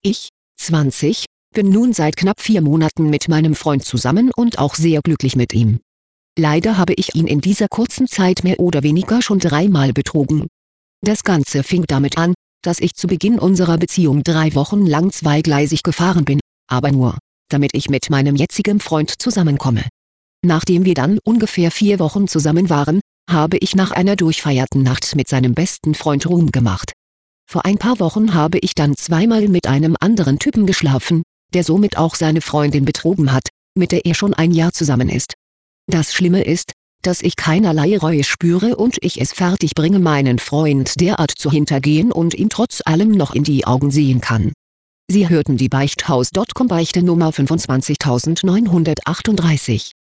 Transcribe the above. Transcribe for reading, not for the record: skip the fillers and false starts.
Ich, 20, bin nun seit knapp 4 Monaten mit meinem Freund zusammen und auch sehr glücklich mit ihm. Leider habe ich ihn in dieser kurzen Zeit mehr oder weniger schon 3-mal betrogen. Das Ganze fing damit an, dass ich zu Beginn unserer Beziehung 3 Wochen lang zweigleisig gefahren bin, aber nur, damit ich mit meinem jetzigen Freund zusammenkomme. Nachdem wir dann ungefähr 4 Wochen zusammen waren, habe ich nach einer durchfeierten Nacht mit seinem besten Freund Ruhm gemacht. Vor ein paar Wochen habe ich dann 2-mal mit einem anderen Typen geschlafen, der somit auch seine Freundin betrogen hat, mit der er schon ein Jahr zusammen ist. Das Schlimme ist, dass ich keinerlei Reue spüre und ich es fertig bringe, meinen Freund derart zu hintergehen und ihm trotz allem noch in die Augen sehen kann. Sie hörten die Beichthaus.com Beichte Nummer 25938.